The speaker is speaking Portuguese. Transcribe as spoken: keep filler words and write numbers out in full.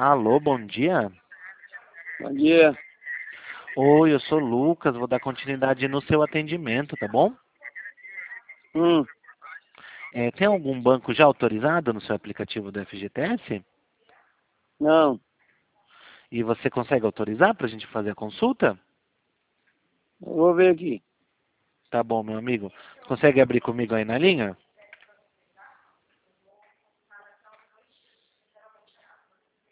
Alô, bom dia. Bom dia. Oi, eu sou o Lucas, vou dar continuidade no seu atendimento, tá bom? Hum, É, tem algum banco já autorizado no seu aplicativo do F G T S? não, E você consegue autorizar para a gente fazer a consulta? eu vou ver aqui. Tá bom, meu amigo. Consegue abrir comigo aí na linha?